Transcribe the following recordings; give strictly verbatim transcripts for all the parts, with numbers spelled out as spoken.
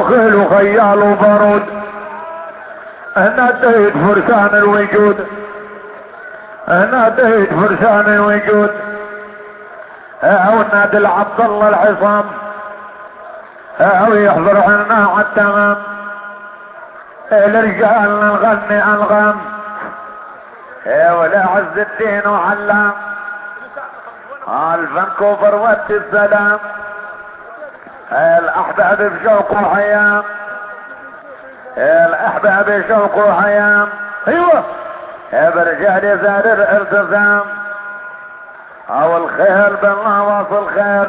وخيل خيال وبارود. ناديت فرسان الوجود، ناديت فرسان الوجود، او نادي العبد الله العصام، او يحضر عنا على التمام. الرجال نغني انغام، ولا عز الدين وعلام. الفانكوفر ودي السلام، الاحباب بشوق وحيام، الاحباب بشوق وحيام. ايوه برجال زاد الالتزام، او الخير بالنواصي الخير،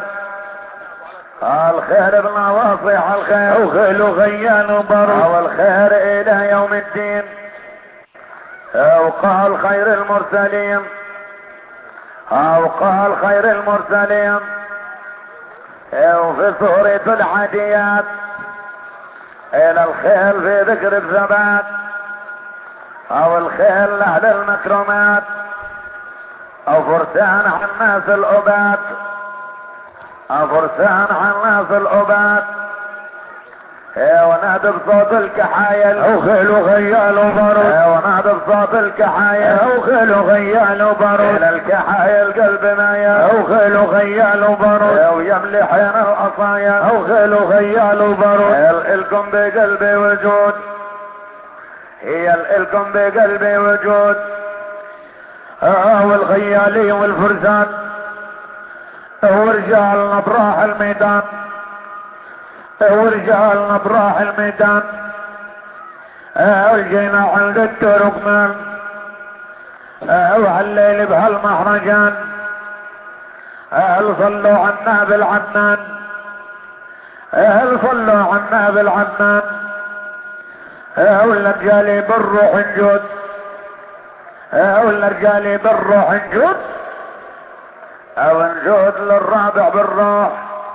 الخير بالنواصي الخير. وخيل وغيان وبرد، او الخير الى يوم الدين. وقال خير المرسلين، او قال خير المرسلين. وفي سورة العاديات الى الخيل في ذكر الثبات، او الخيل لاهل المكرمات، او فرسان عن الناس الابات، او فرسان عن الناس الابات. ونادى بصوت الكحايل، او خيل وغيال وبارود. ونادى بصوت الكحايل، او خيل وغيال وبارود. الى الكحايل قلب مايا، او خيل وغيال وبارود. ويملي حين العصايا، او خيل وغيال وبارود. الكم بقلبي وجود، هي الكم بقلبي وجود. والغيالي والفرسان ورجال نبراح الميدان، ورجال نبراح الميدان. وجينا عند التركمان وهالليل بهالمهرجان. صلوا عنا بالعدنان، صلوا عنا بالعدنان. والرجال بالروح نجود، والرجال بالروح نجود. او نجود للرابع بالروح،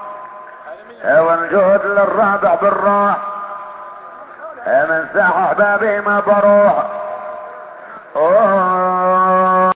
ونجود للرابع بالروح. من ساحة احبابي ما بروح.